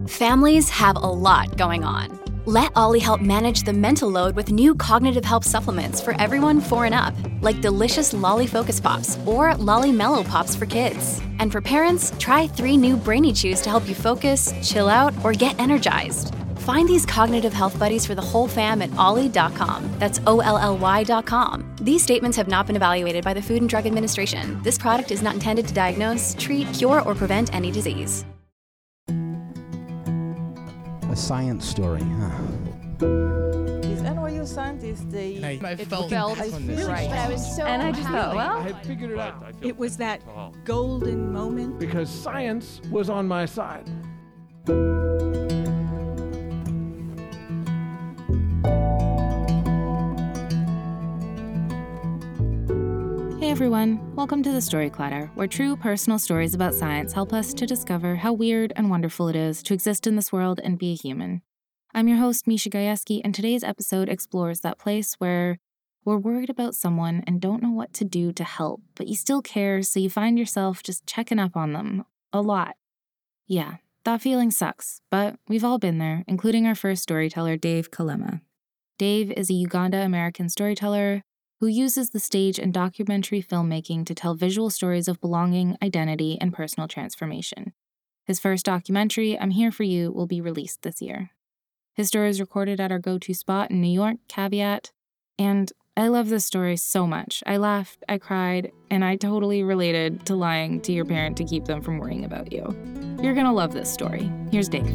Families have a lot going on. Let Ollie help manage the mental load with new cognitive help supplements for everyone 4 and up, like delicious Lolly Focus Pops or Lolly Mellow Pops for kids. And for parents, try 3 new Brainy Chews to help you focus, chill out, or get energized. Find these cognitive health buddies for the whole fam at ollie.com. That's OLLY.com. These statements have not been evaluated by the Food and Drug Administration. This product is not intended to diagnose, treat, cure, or prevent any disease. A science story, huh? These NYU scientists, I felt really right. But I was so And I just thought, well, I had figured it out It was that golden moment. because science was on my side. Hey everyone, welcome to the Story Clatter, where true personal stories about science help us to discover how weird and wonderful it is to exist in this world and be a human. I'm your host, Misha Gajewski, and today's episode explores that place where we're worried about someone and don't know what to do to help, but you still care, so you find yourself just checking up on them. A lot. Yeah, that feeling sucks, but we've all been there, including our first storyteller, Dave Kalema. Dave is a Uganda-American storyteller who uses the stage and documentary filmmaking to tell visual stories of belonging, identity, and personal transformation. His first documentary, I'm Here For You, will be released this year. His story is recorded at our go-to spot in New York, Caveat, and I love this story so much. I laughed, I cried, and I totally related to lying to your parent to keep them from worrying about you. You're gonna love this story. Here's Dave.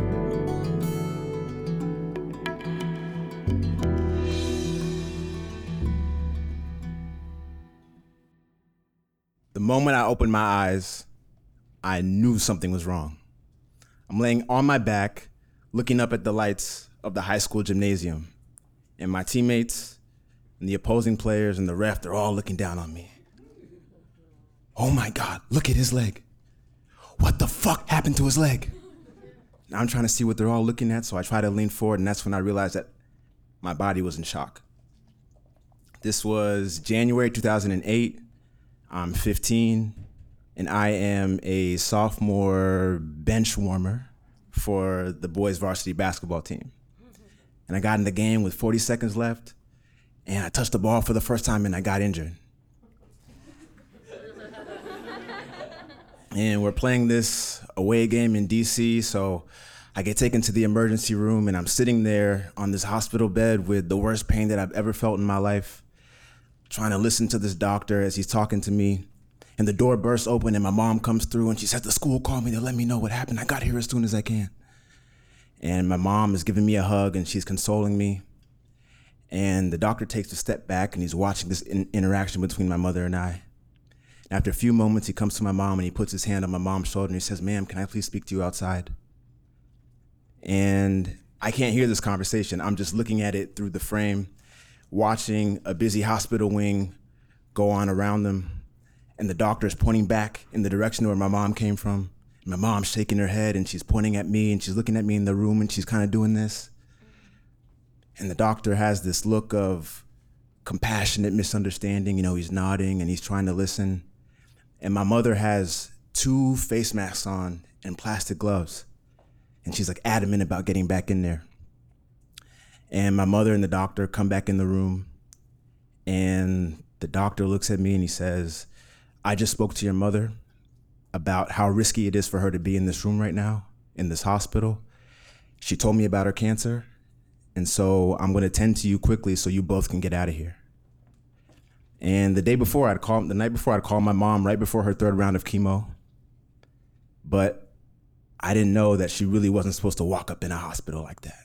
The moment I opened my eyes, I knew something was wrong. I'm laying on my back, looking up at the lights of the high school gymnasium, and my teammates and the opposing players and the ref, they're all looking down on me. Oh my God, look at his leg. What the fuck happened to his leg? Now I'm trying to see what they're all looking at, so I try to lean forward, and that's when I realized that my body was in shock. This was January 2008. I'm 15, and I am a sophomore bench warmer for the boys varsity basketball team. And I got in the game with 40 seconds left, and I touched the ball for the first time, and I got injured. And we're playing this away game in DC, so I get taken to the emergency room, and I'm sitting there on this hospital bed with the worst pain that I've ever felt in my life, trying to listen to this doctor as he's talking to me. And the door bursts open and my mom comes through and she says, the school called me to let me know what happened. I got here as soon as I can. And my mom is giving me a hug and she's consoling me. And the doctor takes a step back and he's watching this interaction between my mother and I. And after a few moments, he comes to my mom and he puts his hand on my mom's shoulder and he says, ma'am, can I please speak to you outside? And I can't hear this conversation. I'm just looking at it through the frame, watching a busy hospital wing go on around them, and the doctor's pointing back in the direction where my mom came from. And my mom's shaking her head, and she's pointing at me, and she's looking at me in the room, and she's kind of doing this. And the doctor has this look of compassionate misunderstanding. You know, he's nodding, and he's trying to listen. And my mother has 2 face masks on and plastic gloves, and she's like adamant about getting back in there. And my mother and the doctor come back in the room, and the doctor looks at me and he says, I just spoke to your mother about how risky it is for her to be in this room right now, in this hospital. She told me about her cancer, and so I'm gonna tend to you quickly so you both can get out of here. And the night before I'd call my mom right before her 3rd round of chemo, but I didn't know that she really wasn't supposed to walk up in a hospital like that.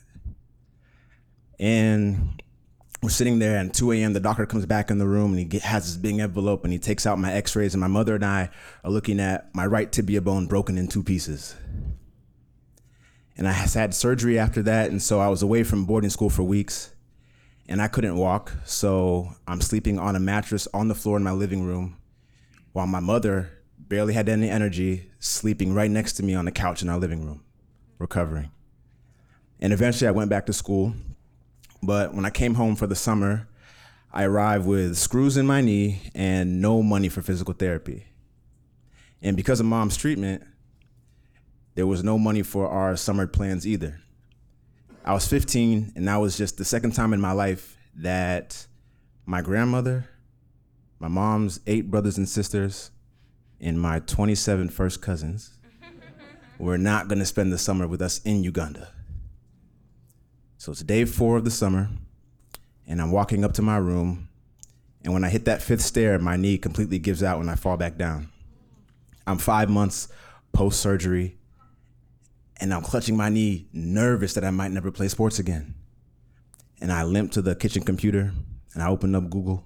And we're sitting there, and at 2 a.m., the doctor comes back in the room, and he has this big envelope, and he takes out my x-rays, and my mother and I are looking at my right tibia bone broken in 2 pieces. And I had surgery after that, and so I was away from boarding school for weeks, and I couldn't walk, so I'm sleeping on a mattress on the floor in my living room, while my mother barely had any energy, sleeping right next to me on the couch in our living room, recovering. And eventually I went back to school. But when I came home for the summer, I arrived with screws in my knee and no money for physical therapy. And because of mom's treatment, there was no money for our summer plans either. I was 15, and that was just the second time in my life that my grandmother, my mom's 8 brothers and sisters, and my 27 first cousins were not gonna spend the summer with us in Uganda. So it's day 4 of the summer, and I'm walking up to my room, and when I hit that 5th stair, my knee completely gives out and I fall back down. I'm 5 months post-surgery, and I'm clutching my knee, nervous that I might never play sports again. And I limp to the kitchen computer, and I open up Google.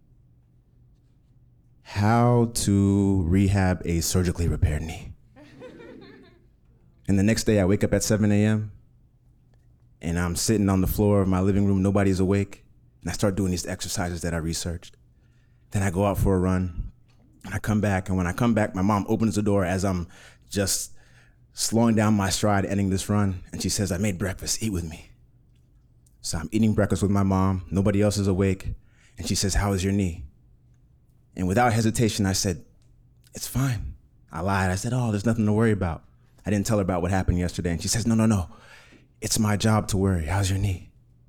How to rehab a surgically repaired knee. And the next day I wake up at 7 a.m. and I'm sitting on the floor of my living room, nobody's awake, and I start doing these exercises that I researched. Then I go out for a run, and I come back, and when I come back, my mom opens the door as I'm just slowing down my stride, ending this run, and she says, "I made breakfast, eat with me." So I'm eating breakfast with my mom, nobody else is awake, and she says, "How is your knee?" And without hesitation, I said, "It's fine." I lied, I said, "Oh, there's nothing to worry about." I didn't tell her about what happened yesterday, and she says, No, it's my job to worry, how's your knee?"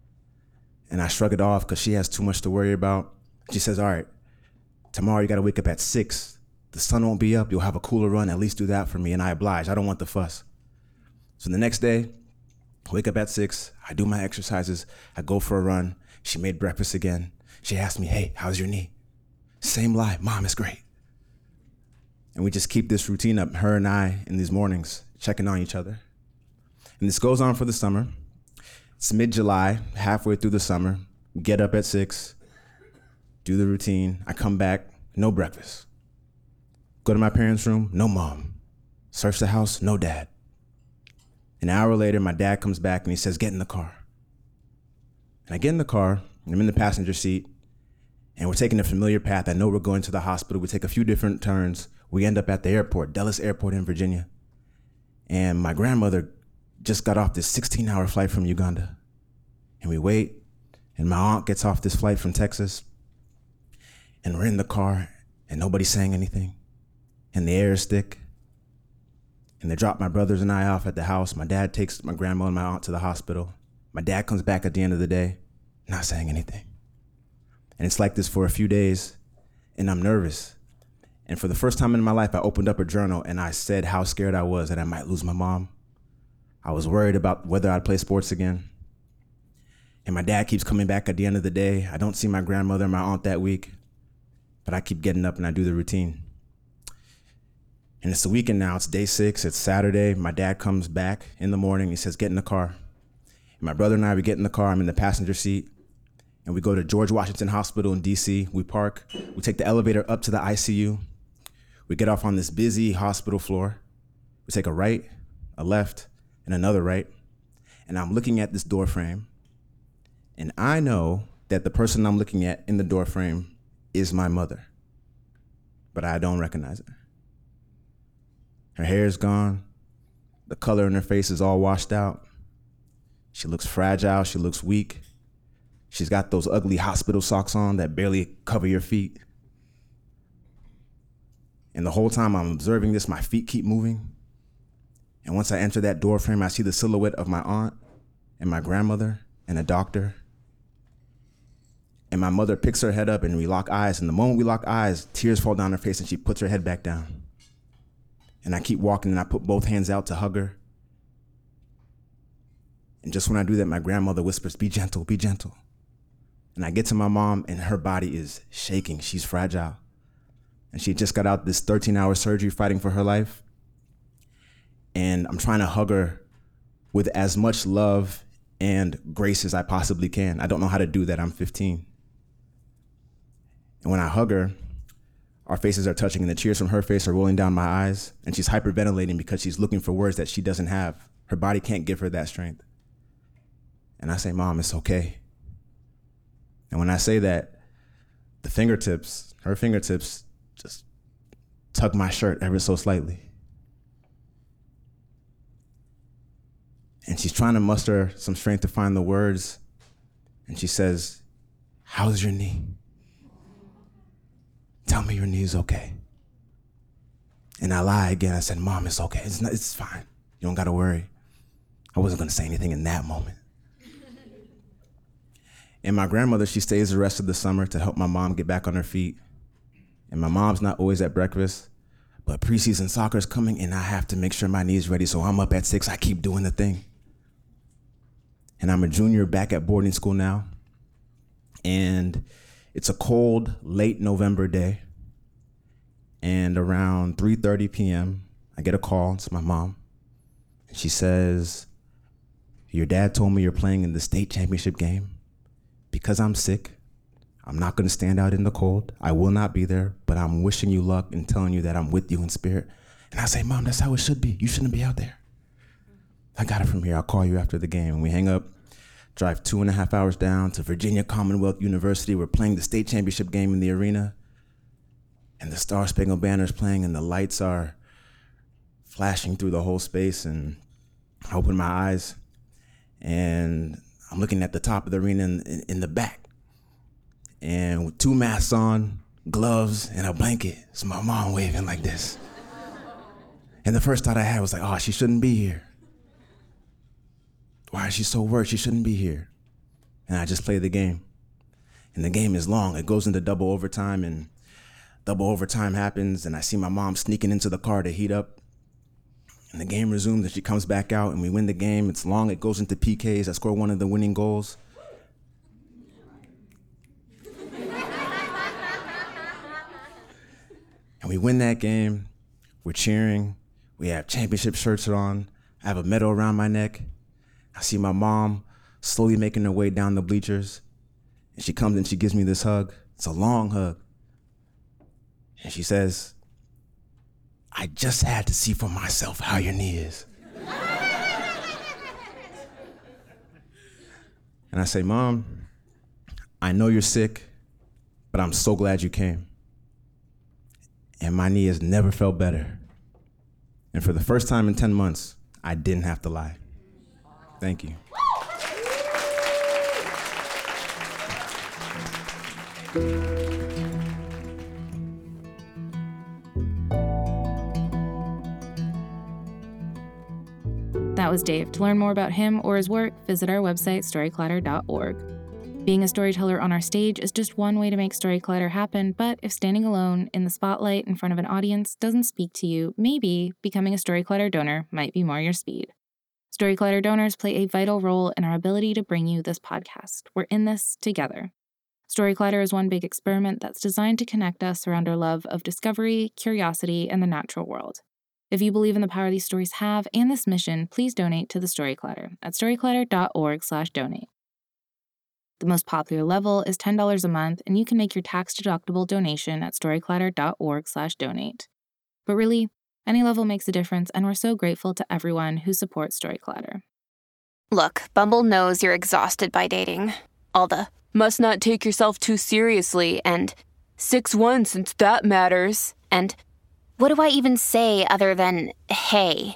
And I shrug it off because she has too much to worry about. She says, "All right, tomorrow you gotta wake up at 6. The sun won't be up, you'll have a cooler run, at least do that for me." And I oblige, I don't want the fuss. So the next day, I wake up at 6, I do my exercises, I go for a run. She made breakfast again. She asked me, "Hey, how's your knee?" Same lie, "Mom, it's great." And we just keep this routine up, her and I, in these mornings, checking on each other. And this goes on for the summer. It's mid-July, halfway through the summer, get up at 6, do the routine, I come back, no breakfast. Go to my parents' room, no mom. Search the house, no dad. An hour later, my dad comes back and he says, "Get in the car." And I get in the car, and I'm in the passenger seat, and we're taking a familiar path. I know we're going to the hospital. We take a few different turns. We end up at the airport, Dulles Airport in Virginia. And my grandmother just got off this 16-hour flight from Uganda. And we wait, and my aunt gets off this flight from Texas. And we're in the car, and nobody's saying anything. And the air is thick. And they drop my brothers and I off at the house. My dad takes my grandma and my aunt to the hospital. My dad comes back at the end of the day, not saying anything. And it's like this for a few days, and I'm nervous. And for the first time in my life, I opened up a journal and I said how scared I was that I might lose my mom. I was worried about whether I'd play sports again. And my dad keeps coming back at the end of the day. I don't see my grandmother and my aunt that week, but I keep getting up and I do the routine. And it's the weekend now, it's day 6, it's Saturday. My dad comes back in the morning, he says, "Get in the car." And my brother and I, we get in the car, I'm in the passenger seat, and we go to George Washington Hospital in DC. We park, we take the elevator up to the ICU. We get off on this busy hospital floor. We take a right, a left, and another right. And I'm looking at this door frame. And I know that the person I'm looking at in the door frame is my mother, but I don't recognize her. Her hair is gone. The color in her face is all washed out. She looks fragile, she looks weak. She's got those ugly hospital socks on that barely cover your feet. And the whole time I'm observing this, my feet keep moving. And once I enter that door frame, I see the silhouette of my aunt and my grandmother and a doctor. And my mother picks her head up and we lock eyes. And the moment we lock eyes, tears fall down her face and she puts her head back down. And I keep walking and I put both hands out to hug her. And just when I do that, my grandmother whispers, "Be gentle, be gentle." And I get to my mom and her body is shaking. She's fragile. And she just got out this 13-hour surgery fighting for her life. And I'm trying to hug her with as much love and grace as I possibly can. I don't know how to do that, I'm 15. And when I hug her, our faces are touching and the tears from her face are rolling down my eyes. And she's hyperventilating because she's looking for words that she doesn't have. Her body can't give her that strength. And I say, "Mom, it's okay." And when I say that, her fingertips just tug my shirt ever so slightly. And she's trying to muster some strength to find the words. And she says, "How's your knee? Tell me your knee's okay." And I lie again. I said, "Mom, it's okay. It's fine. You don't got to worry. I wasn't going to say anything in that moment. And my grandmother, she stays the rest of the summer to help my mom get back on her feet. And my mom's not always at breakfast, but preseason soccer is coming and I have to make sure my knee's ready. So I'm up at 6, I keep doing the thing. And I'm a junior back at boarding school now. And it's a cold, late November day. And around 3:30 p.m., I get a call. It's my mom. And she says, your dad told me you're playing in the state championship game. Because I'm sick, I'm not going to stand out in the cold. I will not be there, but I'm wishing you luck and telling you that I'm with you in spirit. And I say, Mom, that's how it should be. You shouldn't be out there. I got it from here. I'll call you after the game. And we hang up, drive 2.5 hours down to Virginia Commonwealth University. We're playing the state championship game in the arena. And the Star Spangled Banner is playing and the lights are flashing through the whole space. And I open my eyes and I'm looking at the top of the arena in the back. And with 2 masks on, gloves, and a blanket, it's my mom waving like this. And the first thought I had was like, oh, she shouldn't be here. Why is she so worried? She shouldn't be here. And I just play the game. And the game is long. It goes into double overtime, and double overtime happens, and I see my mom sneaking into the car to heat up. And the game resumes, and she comes back out, and we win the game. It's long. It goes into PKs. I score one of the winning goals. And we win that game. We're cheering. We have championship shirts on. I have a medal around my neck. I see my mom slowly making her way down the bleachers. And she comes and she gives me this hug. It's a long hug. And she says, I just had to see for myself how your knee is. And I say, Mom, I know you're sick, but I'm so glad you came. And my knee has never felt better. And for the first time in 10 months, I didn't have to lie. Thank you. That was Dave. To learn more about him or his work, visit our website, storyclatter.org. Being a storyteller on our stage is just one way to make Storyclatter happen, but if standing alone in the spotlight in front of an audience doesn't speak to you, maybe becoming a Storyclatter donor might be more your speed. Storyclatter donors play a vital role in our ability to bring you this podcast. We're in this together. Storyclatter is one big experiment that's designed to connect us around our love of discovery, curiosity, and the natural world. If you believe in the power these stories have and this mission, please donate to the Storyclatter at storyclatter.org/donate. The most popular level is $10 a month, and you can make your tax-deductible donation at storyclatter.org/donate. But really, any level makes a difference, and we're so grateful to everyone who supports Storyclatter. Look, Bumble knows you're exhausted by dating. All the, must not take yourself too seriously, and 6'1" since that matters, and what do I even say other than, hey?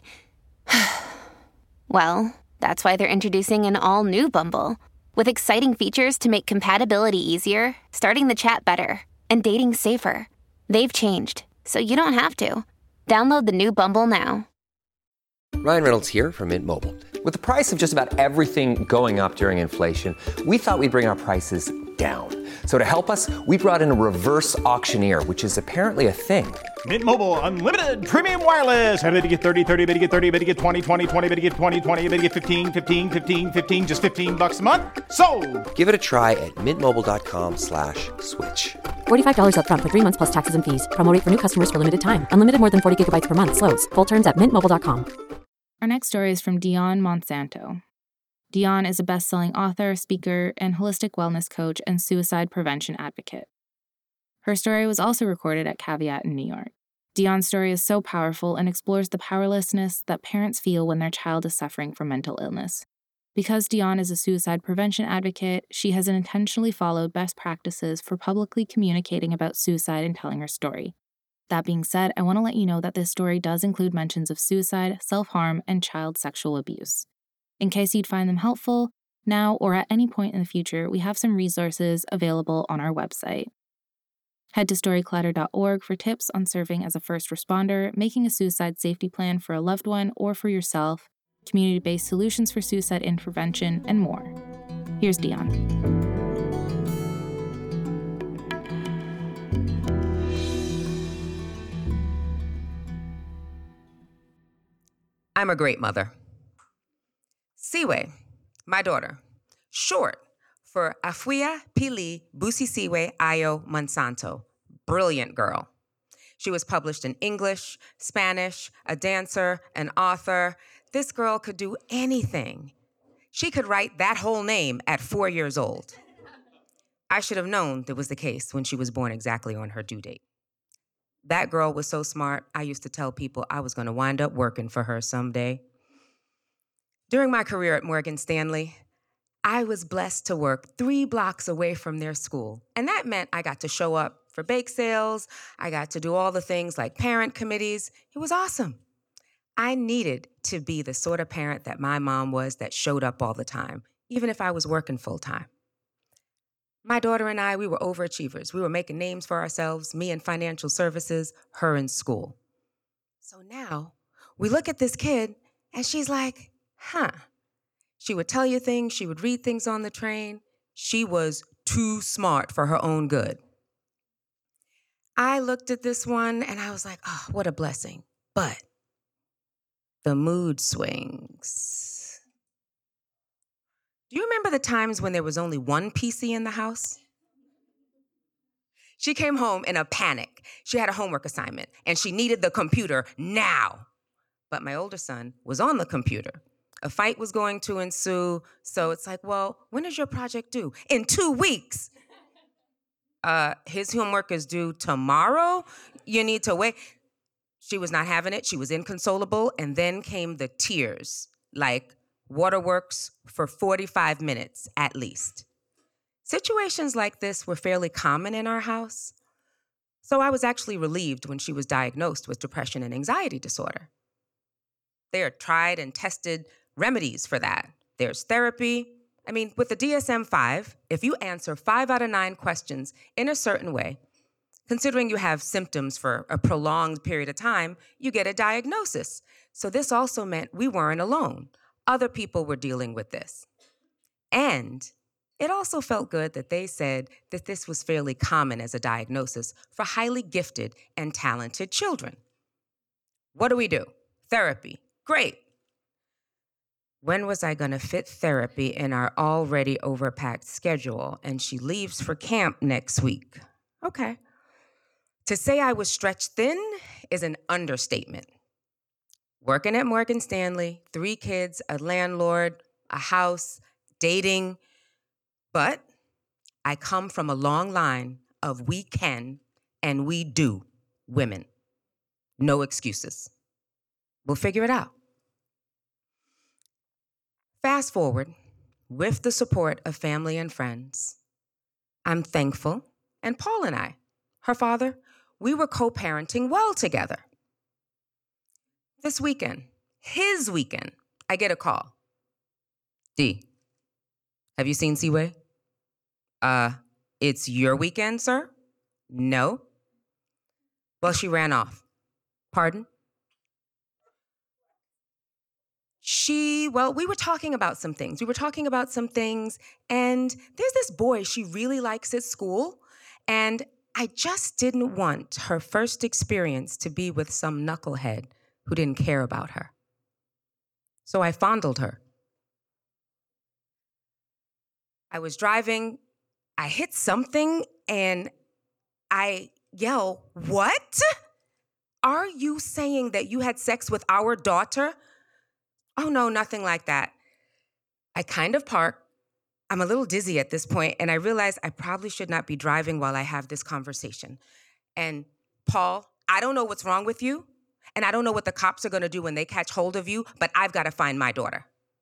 Well, that's why they're introducing an all-new Bumble, with exciting features to make compatibility easier, starting the chat better, and dating safer. They've changed, so you don't have to. Download the new Bumble now. Ryan Reynolds here from Mint Mobile. With the price of just about everything going up during inflation, we thought we'd bring our prices down. So to help us, we brought in a reverse auctioneer, which is apparently a thing. Mint Mobile Unlimited Premium Wireless. How to get 30, 30, bit to get 30, bit to get 20, 20, 20, bit to get 20, 20, bit to get 15, 15, 15, 15, just $15 a month? Sold! Give it a try at mintmobile.com/switch. $45 up front for 3 months plus taxes and fees. Promo rate for new customers for limited time. Unlimited more than 40 gigabytes per month. Slows full terms at mintmobile.com. Our next story is from Dion Monsanto. Dion is a best-selling author, speaker, and holistic wellness coach and suicide prevention advocate. Her story was also recorded at Caveat in New York. Dion's story is so powerful and explores the powerlessness that parents feel when their child is suffering from mental illness. Because Dion is a suicide prevention advocate, she has intentionally followed best practices for publicly communicating about suicide and telling her story. That being said, I want to let you know that this story does include mentions of suicide, self-harm, and child sexual abuse. In case you'd find them helpful, now or at any point in the future, we have some resources available on our website. Head to storyclatter.org for tips on serving as a first responder, making a suicide safety plan for a loved one or for yourself, community-based solutions for suicide intervention, and more. Here's Dion. I'm a great mother. Siwe, my daughter, short for Afua Pili Busisiwe Ayo Monsanto. Brilliant girl. She was published in English, Spanish, a dancer, an author. This girl could do anything. She could write that whole name at 4 years old. I should have known that was the case when she was born exactly on her due date. That girl was so smart, I used to tell people I was going to wind up working for her someday. During my career at Morgan Stanley, I was blessed to work 3 blocks away from their school. And that meant I got to show up for bake sales. I got to do all the things like parent committees. It was awesome. I needed to be the sort of parent that my mom was, that showed up all the time, even if I was working full time. My daughter and I, we were overachievers. We were making names for ourselves, me in financial services, her in school. So now we look at this kid and she's like, She would tell you things, she would read things on the train. She was too smart for her own good. I looked at this one and I was like, oh, what a blessing. But the mood swings. Do you remember the times when there was only one PC in the house? She came home in a panic. She had a homework assignment and she needed the computer now. But my older son was on the computer. A fight was going to ensue, so it's like, well, when is your project due? In 2 weeks. His homework is due tomorrow? You need to wait. She was not having it. She was inconsolable, and then came the tears, like waterworks for 45 minutes at least. Situations like this were fairly common in our house, so I was actually relieved when she was diagnosed with depression and anxiety disorder. There are tried and tested remedies for that. There's therapy. I mean, with the DSM-5, if you answer 5 out of 9 questions in a certain way, considering you have symptoms for a prolonged period of time, you get a diagnosis. So this also meant we weren't alone. Other people were dealing with this. And it also felt good that they said that this was fairly common as a diagnosis for highly gifted and talented children. What do? Therapy. Great. When was I going to fit therapy in our already overpacked schedule? And she leaves for camp next week. Okay. To say I was stretched thin is an understatement. Working at Morgan Stanley, 3 kids, a landlord, a house, dating. But I come from a long line of we can and we do women. No excuses. We'll figure it out. Fast forward, with the support of family and friends, I'm thankful, and Paul and I, her father, we were co-parenting well together. This weekend, his weekend, I get a call. D, have you seen Siwe? It's your weekend, sir? No. Well, she ran off. Pardon? We were talking about some things. And there's this boy she really likes at school, and I just didn't want her first experience to be with some knucklehead who didn't care about her. So I fondled her. I was driving, I hit something, and I yell, "What? Are you saying that you had sex with our daughter?" Oh, no, nothing like that. I kind of park. I'm a little dizzy at this point, and I realize I probably should not be driving while I have this conversation. And Paul, I don't know what's wrong with you, and I don't know what the cops are going to do when they catch hold of you, but I've got to find my daughter.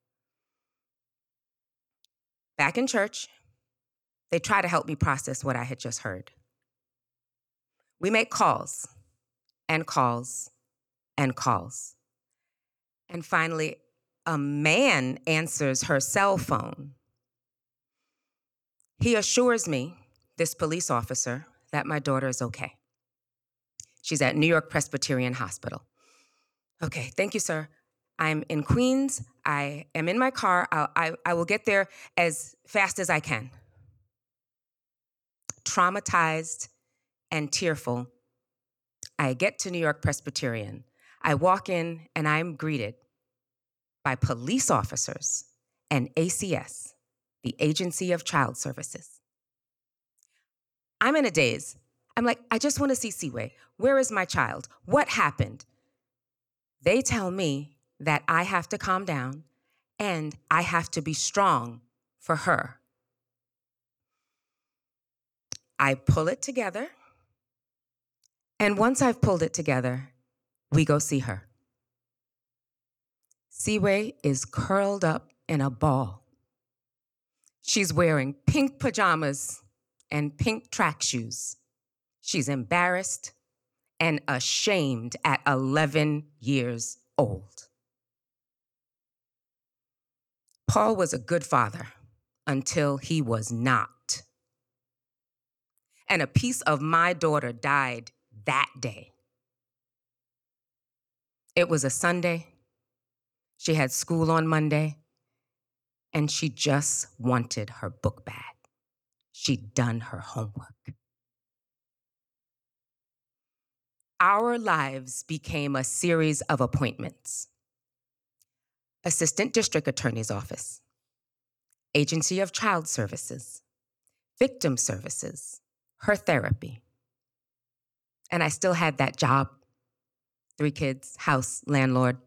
Back in church, they try to help me process what I had just heard. We make calls and calls and calls. And finally, a man answers her cell phone. He assures me, this police officer, that my daughter is okay. She's at New York Presbyterian Hospital. Okay, thank you, sir. I'm in Queens. I am in my car. I will get there as fast as I can. Traumatized and tearful, I get to New York Presbyterian. I walk in and I'm greeted by police officers and ACS, the Agency of Child Services. I'm in a daze. I'm like, I just want to see Seaway. Where is my child? What happened? They tell me that I have to calm down and I have to be strong for her. I pull it together, and once I've pulled it together, we go see her. Seaway is curled up in a ball. She's wearing pink pajamas and pink track shoes. She's embarrassed and ashamed at 11 years old. Paul was a good father until he was not. And a piece of my daughter died that day. It was a Sunday. She had school on Monday, and she just wanted her book bag. She'd done her homework. Our lives became a series of appointments. Assistant District Attorney's Office, Agency of Child Services, Victim Services, her therapy. And I still had that job, 3 kids, house, landlord.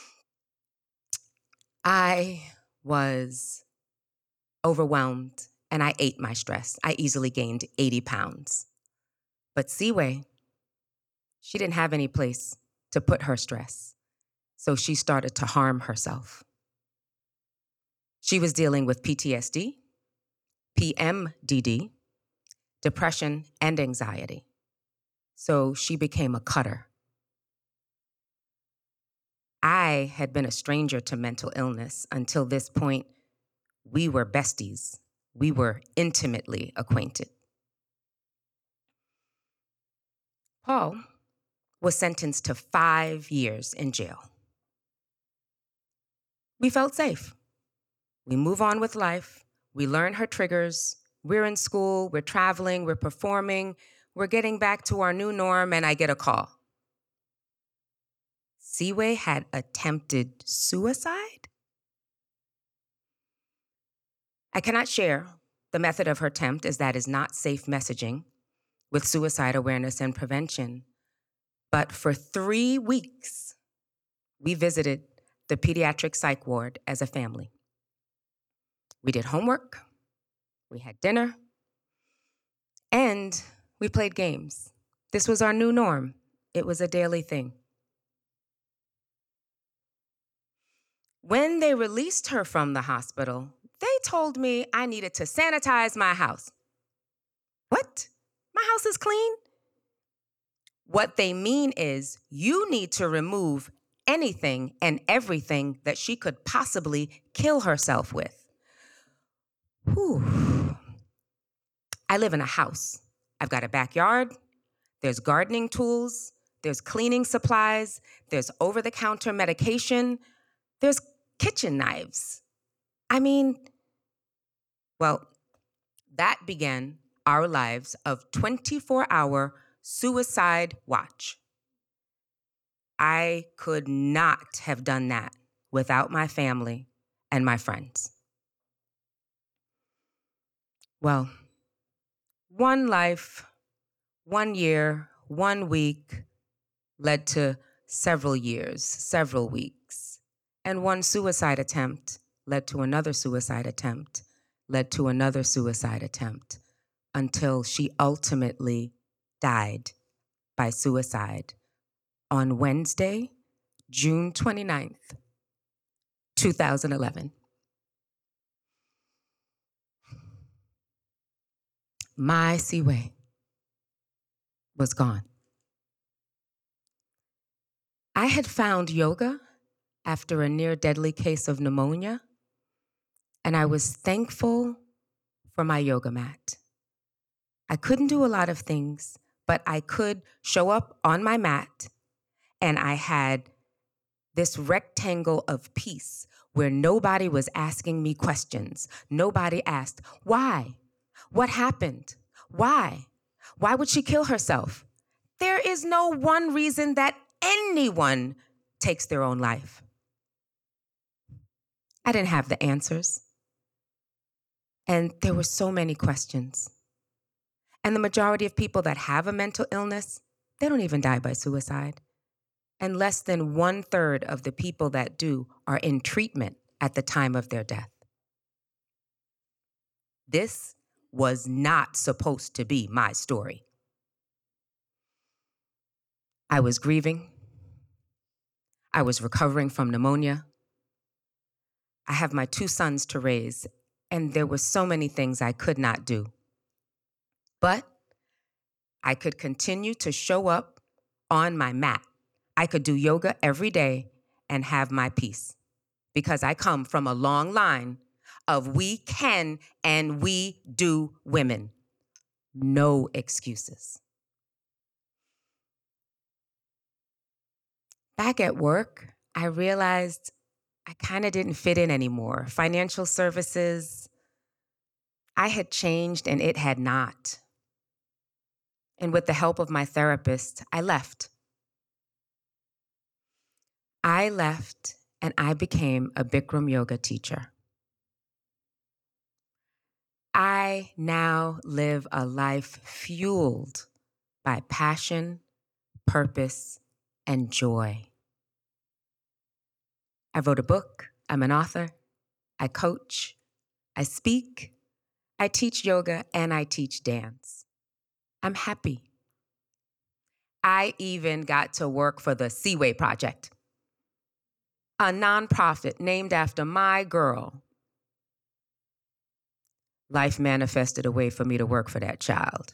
I was overwhelmed and I ate my stress. I easily gained 80 pounds. But Seaway, she didn't have any place to put her stress. So she started to harm herself. She was dealing with PTSD, PMDD, depression, and anxiety. So she became a cutter. I had been a stranger to mental illness until this point. We were besties. We were intimately acquainted. Paul was sentenced to 5 years in jail. We felt safe. We move on with life. We learn her triggers. We're in school. We're traveling. We're performing. We're getting back to our new norm, and I get a call. Seaway had attempted suicide? I cannot share the method of her attempt, as that is not safe messaging with suicide awareness and prevention. But for 3 weeks, we visited the pediatric psych ward as a family. We did homework, we had dinner, and we played games. This was our new norm. It was a daily thing. When they released her from the hospital, they told me I needed to sanitize my house. What? My house is clean? What they mean is you need to remove anything and everything that she could possibly kill herself with. Whew. I live in a house. I've got a backyard. There's gardening tools. There's cleaning supplies. There's over-the-counter medication. There's kitchen knives. I mean, well, that began our lives of 24-hour suicide watch. I could not have done that without my family and my friends. Well, 1 life, 1 year, 1 week led to several years, several weeks. And 1 suicide attempt led to another suicide attempt, led to another suicide attempt, until she ultimately died by suicide on Wednesday, June 29th, 2011. My Seaway was gone. I had found yoga after a near-deadly case of pneumonia, and I was thankful for my yoga mat. I couldn't do a lot of things, but I could show up on my mat, and I had this rectangle of peace where nobody was asking me questions. Nobody asked, why? What happened? Why? Why would she kill herself? There is no one reason that anyone takes their own life. I didn't have the answers. And there were so many questions. And the majority of people that have a mental illness, they don't even die by suicide. And less than 1/3 of the people that do are in treatment at the time of their death. This was not supposed to be my story. I was grieving. I was recovering from pneumonia. I have my 2 sons to raise, and there were so many things I could not do. But I could continue to show up on my mat. I could do yoga every day and have my peace, because I come from a long line of we can and we do women. No excuses. Back at work, I realized I kind of didn't fit in anymore. Financial services, I had changed and it had not. And with the help of my therapist, I left. I left and I became a Bikram yoga teacher. I now live a life fueled by passion, purpose, and joy. I wrote a book. I'm an author. I coach. I speak. I teach yoga and I teach dance. I'm happy. I even got to work for the Seaway Project, a nonprofit named after my girl. Life manifested a way for me to work for that child.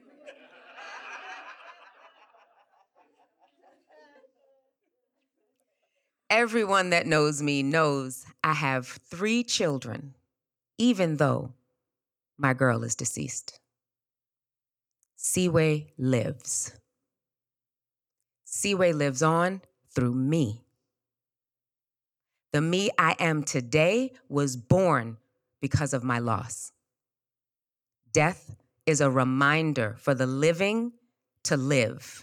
Everyone that knows me knows I have 3 children, even though my girl is deceased. Seaway lives. Seaway lives on through me. The me I am today was born because of my loss. Death is a reminder for the living to live.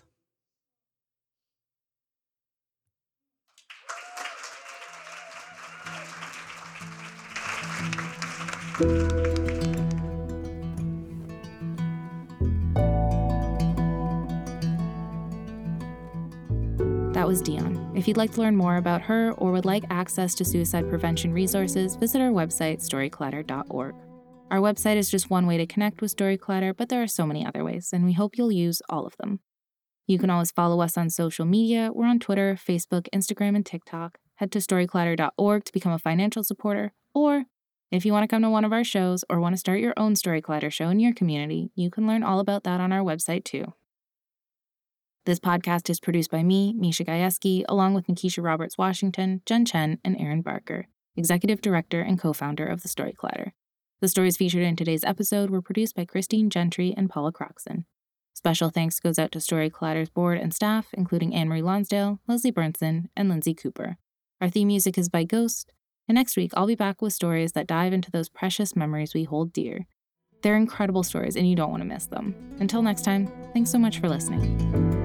That was Dion. If you'd like to learn more about her or would like access to suicide prevention resources, visit our website, storyclatter.org. Our website is just one way to connect with Storyclatter, but there are so many other ways, and we hope you'll use all of them. You can always follow us on social media. We're on Twitter, Facebook, Instagram, and TikTok. Head to storyclatter.org to become a financial supporter, or if you want to come to one of our shows or want to start your own Storyclatter show in your community, you can learn all about that on our website too. This podcast is produced by me, Misha Gajewski, along with Nikisha Roberts-Washington, Jen Chen, and Aaron Barker, Executive Director and co-founder of the Storyclatter. The stories featured in today's episode were produced by Christine Gentry and Paula Croxon. Special thanks goes out to Storyclatter's board and staff, including Anne-Marie Lonsdale, Leslie Burnson, and Lindsay Cooper. Our theme music is by Ghost, and next week I'll be back with stories that dive into those precious memories we hold dear. They're incredible stories, and you don't want to miss them. Until next time, thanks so much for listening.